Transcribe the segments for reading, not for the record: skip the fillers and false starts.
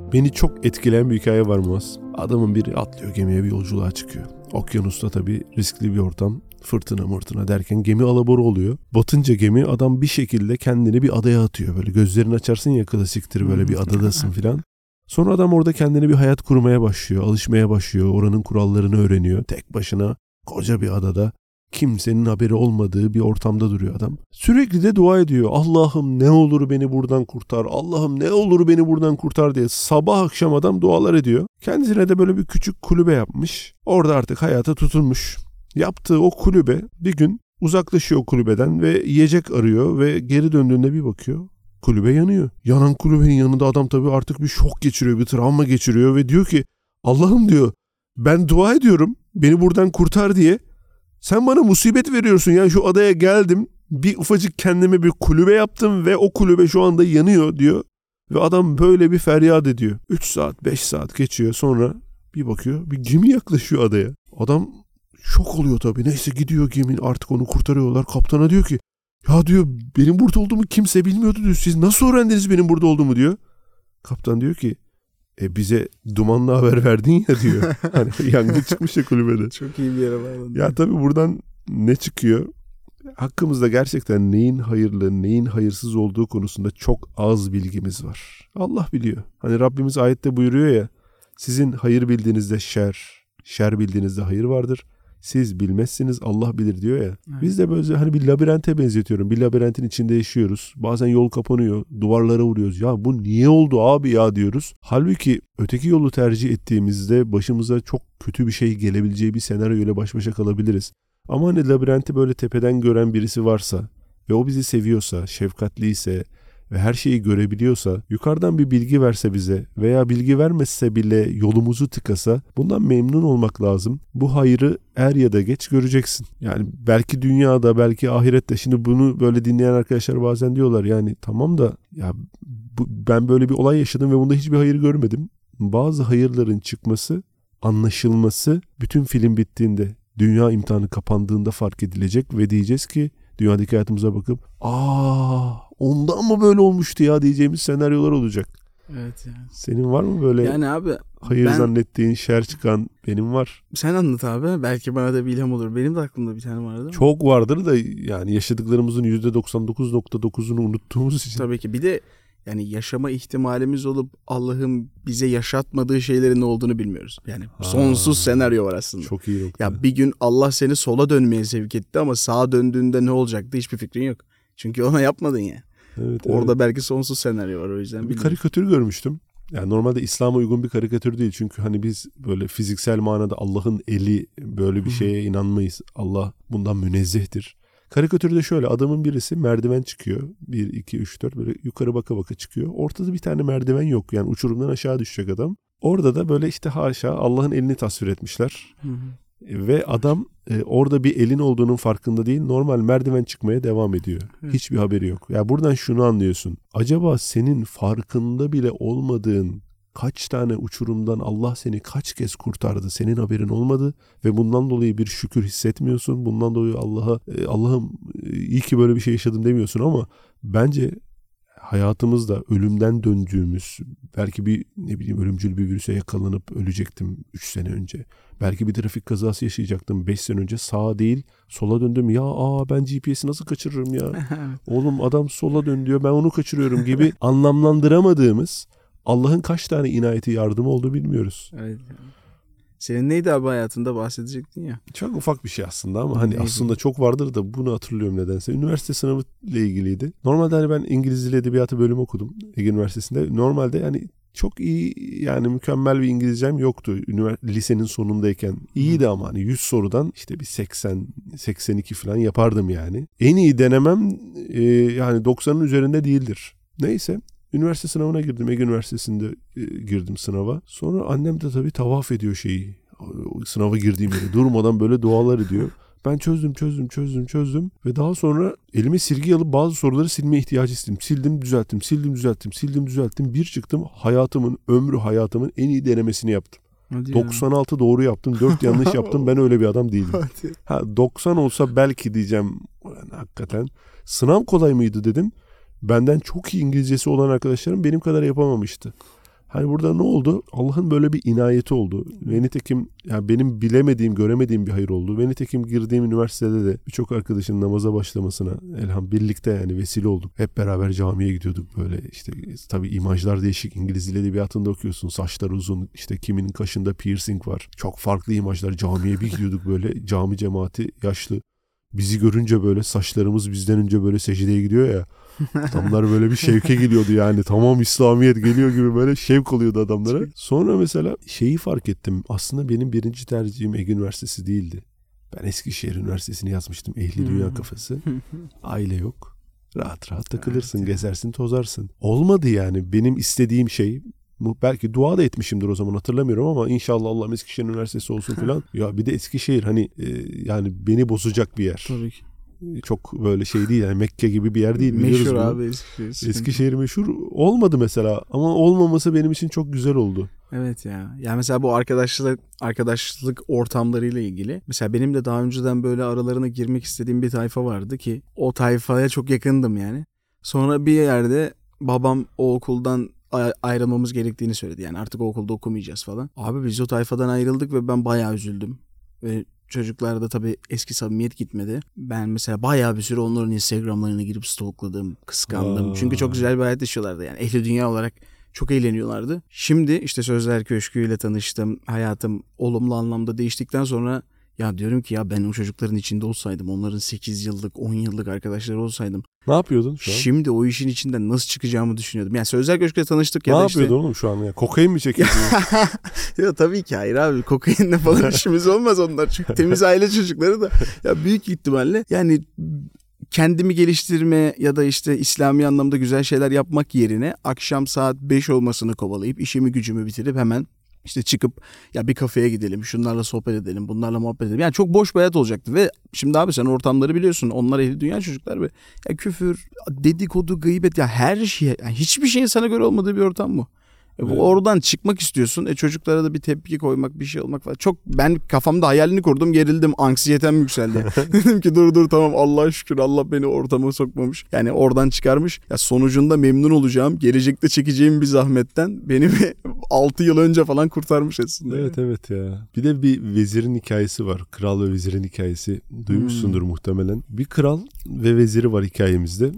Beni çok etkileyen bir hikaye var Muaz. Adamın biri atlıyor gemiye, bir yolculuğa çıkıyor. Okyanusta tabii riskli bir ortam. Fırtına derken gemi alabora oluyor. Batınca gemi, adam bir şekilde kendini bir adaya atıyor. Böyle gözlerini açarsın ya, klasiktir, böyle bir adadasın filan. Sonra adam orada kendine bir hayat kurmaya başlıyor. Alışmaya başlıyor. Oranın kurallarını öğreniyor. Tek başına koca bir adada. Kimsenin haberi olmadığı bir ortamda duruyor adam. Sürekli de dua ediyor. Allah'ım ne olur beni buradan kurtar. Allah'ım ne olur beni buradan kurtar diye sabah akşam adam dualar ediyor. Kendisine de böyle bir küçük kulübe yapmış. Orada artık hayata tutunmuş. Yaptığı o kulübe bir gün uzaklaşıyor kulübeden ve yiyecek arıyor ve geri döndüğünde bir bakıyor. Kulübe yanıyor. Yanan kulübenin yanında adam tabii artık bir şok geçiriyor, bir travma geçiriyor ve diyor ki Allah'ım diyor, ben dua ediyorum beni buradan kurtar diye. Sen bana musibet veriyorsun ya, şu adaya geldim, bir ufacık kendime bir kulübe yaptım ve o kulübe şu anda yanıyor diyor. Ve adam böyle bir feryat ediyor. 3 saat 5 saat geçiyor, sonra bir bakıyor bir gemi yaklaşıyor adaya. Adam şok oluyor tabii, neyse gidiyor gemi, artık onu kurtarıyorlar. Kaptana diyor ki ya diyor, benim burada olduğumu kimse bilmiyordu diyor, siz nasıl öğrendiniz benim burada olduğumu diyor. Kaptan diyor ki bize dumanla haber verdin ya diyor. Hani yangın çıkmış ya kulübede. Çok iyi bir yere bağladın. Ya tabii buradan ne çıkıyor? Hakkımızda gerçekten neyin hayırlı, neyin hayırsız olduğu konusunda çok az bilgimiz var. Allah biliyor. Hani Rabbimiz ayette buyuruyor ya, sizin hayır bildiğinizde şer bildiğinizde hayır vardır. Siz bilmezsiniz, Allah bilir diyor ya. Evet. Biz de böyle hani bir labirente benzetiyorum. Bir labirentin içinde yaşıyoruz. Bazen yol kapanıyor, duvarlara vuruyoruz. Ya bu niye oldu abi ya diyoruz. Halbuki öteki yolu tercih ettiğimizde başımıza çok kötü bir şey gelebileceği bir senaryoyla baş başa kalabiliriz. Ama hani labirenti böyle tepeden gören birisi varsa ve o bizi seviyorsa, şefkatliyse ve her şeyi görebiliyorsa, yukarıdan bir bilgi verse bize veya bilgi vermezse bile yolumuzu tıkasa, bundan memnun olmak lazım. Bu hayrı er ya da geç göreceksin. Yani belki dünyada, belki ahirette. Şimdi bunu böyle dinleyen arkadaşlar bazen diyorlar yani tamam da ya ben böyle bir olay yaşadım ve bunda hiçbir hayır görmedim. Bazı hayırların çıkması, anlaşılması bütün film bittiğinde, dünya imtihanı kapandığında fark edilecek ve diyeceğiz ki, dünyadaki hayatımıza bakıp ondan mı böyle olmuştu ya diyeceğimiz senaryolar olacak. Evet ya. Senin var mı böyle yani abi, hayır zannettiğin, şer çıkan? Benim var. Sen anlat abi. Belki bana da bir ilham olur. Benim de aklımda bir tane vardı. Çok vardır da yani yaşadıklarımızın %99.9'unu unuttuğumuz için. Tabii ki. Bir de yani yaşama ihtimalimiz olup Allah'ın bize yaşatmadığı şeylerin ne olduğunu bilmiyoruz. Yani sonsuz senaryo var aslında. Çok iyi nokta. Ya bir gün Allah seni sola dönmeye sevk etti ama sağa döndüğünde ne olacaktı hiçbir fikrin yok. Çünkü ona yapmadın ya. Evet, orada belki sonsuz senaryo var, o yüzden. Bir karikatür görmüştüm. Yani normalde İslam'a uygun bir karikatür değil. Çünkü hani biz böyle fiziksel manada Allah'ın eli, böyle bir şeye inanmayız. Allah bundan münezzehtir. Karikatürde şöyle, adamın birisi merdiven çıkıyor. 1, 2, 3, 4 böyle yukarı baka baka çıkıyor. Ortada bir tane merdiven yok. Yani uçurumdan aşağı düşecek adam. Orada da böyle işte haşa Allah'ın elini tasvir etmişler. Ve adam orada bir elin olduğunun farkında değil. Normal merdiven çıkmaya devam ediyor. Hiçbir haberi yok. Ya buradan şunu anlıyorsun. Acaba senin farkında bile olmadığın kaç tane uçurumdan Allah seni kaç kez kurtardı, senin haberin olmadı ve bundan dolayı bir şükür hissetmiyorsun. Bundan dolayı Allah'ım iyi ki böyle bir şey yaşadım demiyorsun ama bence hayatımızda ölümden döndüğümüz, belki bir ölümcül bir virüse yakalanıp ölecektim 3 sene önce. Belki bir trafik kazası yaşayacaktım 5 sene önce. Sağa değil sola döndüm. Ya ben GPS'i nasıl kaçırırım ya? Oğlum adam sola dön diyor, ben onu kaçırıyorum gibi anlamlandıramadığımız Allah'ın kaç tane inayeti, yardımı oldu bilmiyoruz. Evet. Senin neydi abi hayatında bahsedecektin ya? Çok ufak bir şey aslında ama hani aslında çok vardır da bunu hatırlıyorum nedense. Üniversite sınavı ile ilgiliydi. Normalde hani ben İngiliz Dili Edebiyatı bölümü okudum Ege Üniversitesi'nde. Normalde yani çok iyi, yani mükemmel bir İngilizcem yoktu lisenin sonundayken. İyiydi ama hani 100 sorudan işte bir 80-82 falan yapardım yani. En iyi denemem yani 90'ın üzerinde değildir. Neyse. Üniversite sınavına girdim. Ege Üniversitesi'nde girdim sınava. Sonra annem de tabii tavaf ediyor sınava girdiğim yere. Durmadan böyle dualar ediyor. Ben çözdüm. Ve daha sonra elime silgi alıp bazı soruları silme ihtiyacı hissettim. Sildim, düzelttim. Bir çıktım, hayatımın en iyi denemesini yaptım. Hadi 96 doğru yaptım, 4 yanlış yaptım. Ben öyle bir adam değilim. 90 olsa belki diyeceğim, yani hakikaten. Sınav kolay mıydı dedim. Benden çok iyi İngilizcesi olan arkadaşlarım benim kadar yapamamıştı. Hani burada ne oldu? Allah'ın böyle bir inayeti oldu. Ve nitekim yani benim bilemediğim, göremediğim bir hayır oldu. Ve nitekim girdiğim üniversitede de birçok arkadaşın namaza başlamasına elham birlikte yani vesile olduk. Hep beraber camiye gidiyorduk böyle işte tabii imajlar değişik. İngiliz Dil Edebiyatı'nda okuyorsun. Saçlar uzun, işte kiminin kaşında piercing var. Çok farklı imajlar. Camiye bir gidiyorduk böyle. Cami cemaati yaşlı. Bizi görünce böyle saçlarımız bizden önce böyle secdeye gidiyor ya. Adamlar böyle bir şevke geliyordu yani. Tamam İslamiyet geliyor gibi böyle şevk oluyordu adamlara. Sonra mesela şeyi fark ettim. Aslında benim birinci tercihim Ege Üniversitesi değildi. Ben Eskişehir Üniversitesi'ni yazmıştım. Ehli Dünya kafası. Aile yok. Rahat rahat takılırsın, evet, gezersin, tozarsın. Olmadı yani. Benim istediğim şey, belki dua da etmişimdir o zaman hatırlamıyorum ama inşallah Allah'ım Eskişehir Üniversitesi olsun falan. Ya bir de Eskişehir hani yani beni bozacak bir yer. Tabii ki. Çok böyle şey değil yani Mekke gibi bir yer değil. Meşhur abi Eskişehir. Eskişehir meşhur olmadı mesela ama olmaması benim için çok güzel oldu. Evet ya. Yani mesela bu arkadaşlık ortamlarıyla ilgili. Mesela benim de daha önceden böyle aralarına girmek istediğim bir tayfa vardı ki o tayfaya çok yakındım yani. Sonra bir yerde babam o okuldan ayrılmamız gerektiğini söyledi. Yani artık o okulda okumayacağız falan. Abi biz o tayfadan ayrıldık ve ben bayağı üzüldüm. Ve çocuklarda tabii eski samimiyet gitmedi. Ben mesela bayağı bir süre onların Instagram'larına girip stalkladım, kıskandım. Çünkü çok güzel bir hayat yaşıyorlardı. Yani ehli dünya olarak çok eğleniyorlardı. Şimdi işte Sözler Köşkü'yle tanıştım. Hayatım olumlu anlamda değiştikten sonra ya diyorum ki ya ben o çocukların içinde olsaydım, onların 8 yıllık, 10 yıllık arkadaşları olsaydım. Ne yapıyordun şu an? Şimdi o işin içinden nasıl çıkacağımı düşünüyordum. Yani Sözler Köşkü'yle tanıştık ya ne da yapıyordun oğlum şu an ya? Kokain mi çekiyordun? Ya tabii ki hayır abi. Kokainle falan işimiz olmaz onlar. Çünkü temiz aile çocukları da ya büyük ihtimalle yani kendimi geliştirme ya da işte İslami anlamda güzel şeyler yapmak yerine akşam saat 5 olmasını kovalayıp işimi gücümü bitirip hemen işte çıkıp ya bir kafeye gidelim, şunlarla sohbet edelim, bunlarla muhabbet edelim. Yani çok boş bir hayat olacaktı ve şimdi abi sen ortamları biliyorsun. Onlar ehli dünya çocuklar ve ya küfür, dedikodu, gıybet ya her şey, yani hiçbir şeyin sana göre olmadığı bir ortam bu. Evet. Oradan çıkmak istiyorsun. Çocuklara da bir tepki koymak, bir şey olmak falan. Çok ben kafamda hayalini kurdum, gerildim, anksiyetem yükseldi. Dedim ki dur tamam Allah'a şükür Allah beni ortama sokmamış. Yani oradan çıkarmış. Ya sonucunda memnun olacağım. Gelecekte çekeceğim bir zahmetten beni 6 yıl önce falan kurtarmış aslında. Evet ya. Bir de bir vezirin hikayesi var. Kral ve vezirin hikayesi. Duymuşsundur muhtemelen. Bir kral ve veziri var hikayemizde.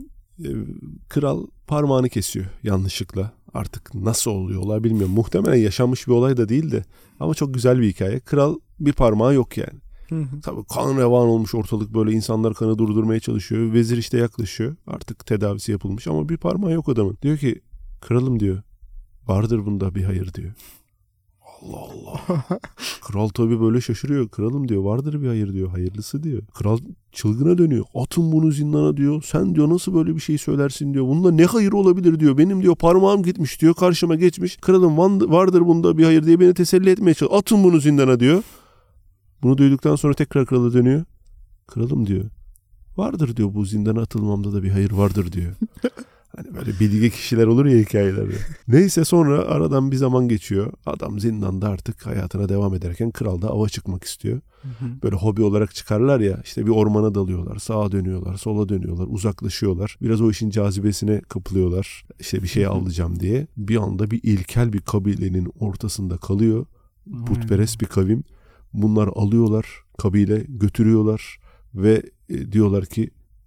Kral parmağını kesiyor yanlışlıkla. Artık nasıl oluyorlar bilmiyorum. Muhtemelen yaşanmış bir olay da değil de. Ama çok güzel bir hikaye. Kral bir parmağı yok yani. Tabii kan revan olmuş ortalık, böyle insanlar kanı durdurmaya çalışıyor. Vezir işte yaklaşıyor. Artık tedavisi yapılmış ama bir parmağı yok adamın. Diyor ki kralım diyor. Vardır bunda bir hayır diyor. Allah Allah. Kral tabii böyle şaşırıyor. Kralım diyor vardır bir hayır diyor. Hayırlısı diyor. Kral çılgına dönüyor. Atın bunu zindana diyor. Sen diyor nasıl böyle bir şey söylersin diyor. Bunda ne hayır olabilir diyor. Benim diyor parmağım gitmiş diyor. Karşıma geçmiş. Kralım vardır bunda bir hayır diye beni teselli etmeye çalışıyor. Atın bunu zindana diyor. Bunu duyduktan sonra tekrar krala dönüyor. Kralım diyor. Vardır diyor bu zindana atılmamda da bir hayır vardır diyor. Hani böyle bilge kişiler olur ya hikayelerde. Neyse sonra aradan bir zaman geçiyor. Adam zindanda artık hayatına devam ederken kral da ava çıkmak istiyor. Böyle hobi olarak çıkarlar ya, işte bir ormana dalıyorlar. Sağa dönüyorlar, sola dönüyorlar, uzaklaşıyorlar. Biraz o işin cazibesine kapılıyorlar. İşte bir şey avlayacağım diye. Bir anda bir ilkel bir kabilenin ortasında kalıyor. Putperest bir kavim. Bunlar alıyorlar kabile, götürüyorlar ve diyorlar ki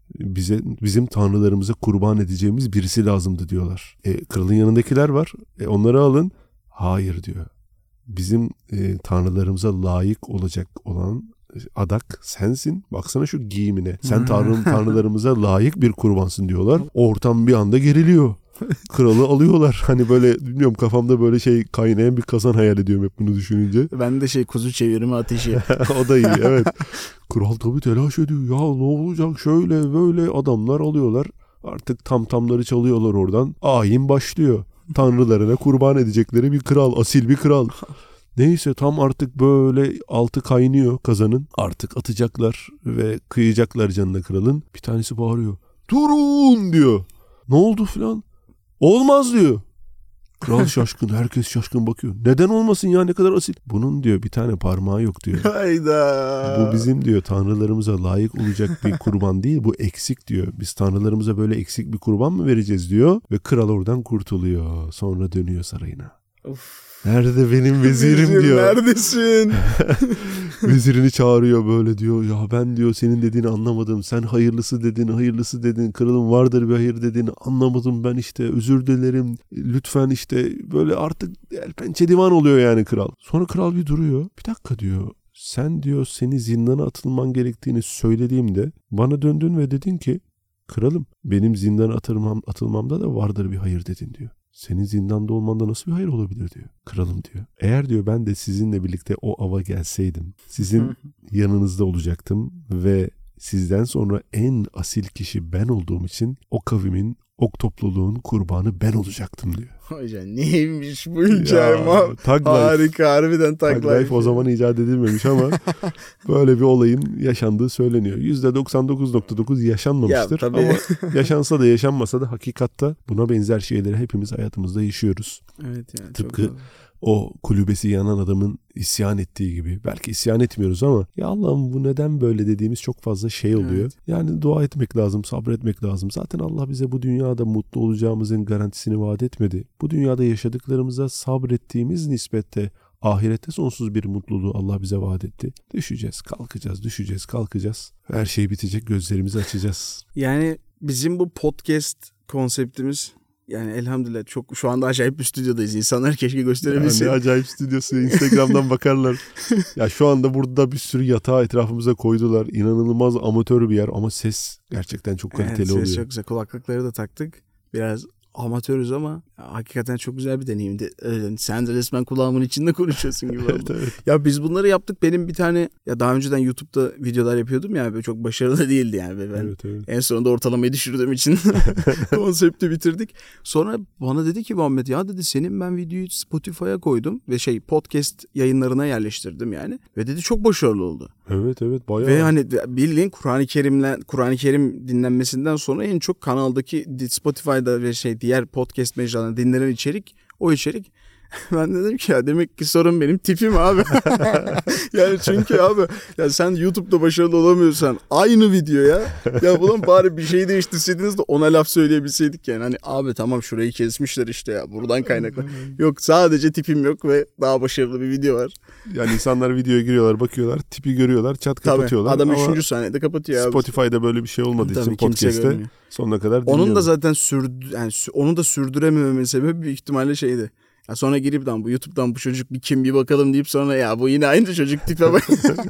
bizim tanrılarımıza kurban edeceğimiz birisi lazımdı diyorlar. Kralın yanındakiler var. Onları alın. Hayır diyor. Bizim tanrılarımıza layık olacak olan adak sensin. Baksana şu giyimine. Sen tanrılarımıza layık bir kurbansın diyorlar. Ortam bir anda geriliyor. Kralı alıyorlar. Hani böyle bilmiyorum, kafamda böyle şey kaynayan bir kazan hayal ediyorum hep bunu düşününce. Ben de kuzu çevirme ateşi. O da iyi evet. Kral tabii telaş ediyor. Ya ne olacak şöyle böyle, adamlar alıyorlar. Artık tamtamları çalıyorlar oradan. Ayin başlıyor. Tanrılarına kurban edecekleri bir kral. Asil bir kral. Neyse tam artık böyle altı kaynıyor kazanın. Artık atacaklar ve kıyacaklar canına kralın. Bir tanesi bağırıyor. Durun diyor. Ne oldu filan? Olmaz diyor. Kral şaşkın, herkes şaşkın bakıyor. Neden olmasın ya, ne kadar asil. Bunun diyor bir tane parmağı yok diyor. Hayda. Bu bizim diyor tanrılarımıza layık olacak bir kurban değil, bu eksik diyor. Biz tanrılarımıza böyle eksik bir kurban mı vereceğiz diyor. Ve kral oradan kurtuluyor. Sonra dönüyor sarayına. Of. Nerede benim vezirim diyor. Neredesin? Vezirini çağırıyor böyle diyor. Ya ben diyor senin dediğini anlamadım. Sen hayırlısı dedin. Kralın vardır bir hayır dediğini anlamadım ben işte. Özür dilerim. Lütfen işte böyle artık el pençe divan oluyor yani kral. Sonra kral bir duruyor. Bir dakika diyor. Sen diyor seni zindana atılman gerektiğini söylediğimde bana döndün ve dedin ki kralım benim zindana atılmamda da vardır bir hayır dedin diyor. Senin zindanda olmanda nasıl bir hayır olabilir diyor. Kralım diyor. Eğer diyor ben de sizinle birlikte o ava gelseydim sizin yanınızda olacaktım ve sizden sonra en asil kişi ben olduğum için o kavimin, o topluluğun kurbanı ben olacaktım diyor. Hocam neymiş bu hikaye? Harika, harbiden Tag Life. O zaman icat edilmemiş ama böyle bir olayın yaşandığı söyleniyor. %99.9 yaşanmamıştır ya, ama yaşansa da yaşanmasa da hakikatte buna benzer şeyleri hepimiz hayatımızda yaşıyoruz. Evet yani tıpkı o kulübesi yanan adamın isyan ettiği gibi. Belki isyan etmiyoruz ama ya Allah'ım bu neden böyle dediğimiz çok fazla şey oluyor. Evet. Yani dua etmek lazım, sabretmek lazım. Zaten Allah bize bu dünyada mutlu olacağımızın garantisini vaat etmedi. Bu dünyada yaşadıklarımıza sabrettiğimiz nispette ahirette sonsuz bir mutluluğu Allah bize vaat etti. Düşeceğiz, kalkacağız. Her şey bitecek, gözlerimizi açacağız. Yani bizim bu podcast konseptimiz yani elhamdülillah çok şu anda acayip bir stüdyodayız. İnsanlar keşke gösterebilse. Yani acayip stüdyosu. Instagram'dan bakarlar. Ya şu anda burada bir sürü yatağı etrafımıza koydular. İnanılmaz amatör bir yer ama ses gerçekten çok kaliteli oluyor. Ses çok güzel. Kulaklıkları da taktık. Biraz amatörüz ama hakikaten çok güzel bir deneyimdi. Öyle, sen de resmen kulağımın içinde konuşuyorsun gibi oldu. Evet. Ya biz bunları yaptık. Benim bir tane ya daha önceden YouTube'da videolar yapıyordum ya. Böyle çok başarılı değildi yani. Ben evet. En sonunda ortalamayı düşürdüğüm için konsepti bitirdik. Sonra bana dedi ki Muhammed ya dedi senin ben videoyu Spotify'a koydum ve podcast yayınlarına yerleştirdim yani. Ve dedi çok başarılı oldu. Evet bayağı. Ve hani bildiğin Kur'an-ı Kerim dinlenmesinden sonra en çok kanaldaki Spotify'da ve diğer podcast mecralarında dinlenen içerik o içerik. Ben dedim ki ya demek ki sorun benim tipim abi. Yani çünkü abi ya sen YouTube'da başarılı olamıyorsan aynı video ya ulan bari bir şey değiştirseydiniz de ona laf söyleyebilseydik yani. Hani abi tamam şurayı kesmişler işte ya buradan kaynaklı. Yok sadece tipim yok ve daha başarılı bir video var. Yani insanlar videoya giriyorlar bakıyorlar tipi görüyorlar çat kapatıyorlar. Tabii adam 3. saniyede kapatıyor abi. Spotify'da böyle bir şey olmadığı için podcast'te sonuna kadar dinliyorum. Onun da zaten onu da sürdüremememin sebebi büyük ihtimalle şeydi. Ya sonra girip bu YouTube'dan bu çocuk bir kim bir bakalım deyip sonra ya bu yine aynı çocuk tipe bak.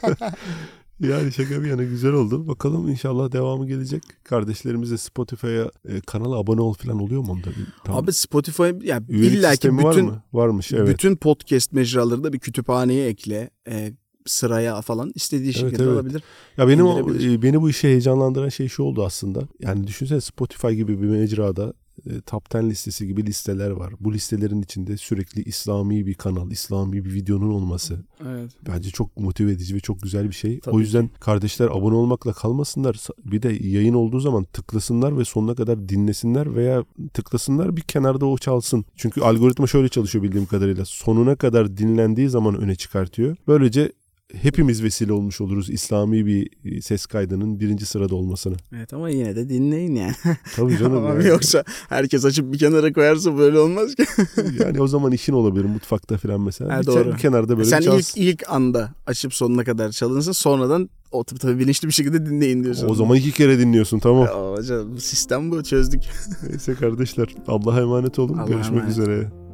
Yani şaka bir yana güzel oldu. Bakalım inşallah devamı gelecek. Kardeşlerimiz de Spotify'a kanala abone ol falan oluyor mu onda? Abi Spotify ya illaki bütün varmış evet. Bütün podcast mecralarında bir kütüphaneye ekle. Sıraya falan istediği şekilde alabilir. Ya beni bu işe heyecanlandıran şey şu oldu aslında. Yani düşünsene Spotify gibi bir mecrada Top 10 listesi gibi listeler var. Bu listelerin içinde sürekli İslami bir kanal, İslami bir videonun olması. Evet. Bence çok motive edici ve çok güzel bir şey. Tabii o yüzden kardeşler abone olmakla kalmasınlar. Bir de yayın olduğu zaman tıklasınlar ve sonuna kadar dinlesinler veya tıklasınlar bir kenarda o çalsın. Çünkü algoritma şöyle çalışıyor bildiğim kadarıyla. Sonuna kadar dinlendiği zaman öne çıkartıyor. Böylece hepimiz vesile olmuş oluruz İslami bir ses kaydının 1. sırada olmasına. Evet ama yine de dinleyin yani. Tabii canım. Yani. Yoksa herkes açıp bir kenara koyarsa böyle olmaz ki. Yani o zaman işin olabilir mutfakta falan mesela. Doğru. Bir kenarda böyle sen çalsın. ilk anda açıp sonuna kadar çalınsın sonradan o tabii bilinçli bir şekilde dinleyin diyorsun. O zaman 2 kere dinliyorsun tamam. Ya hocam bu sistem bu çözdük. Neyse kardeşler Allah'a emanet olun. Görüşmek üzere.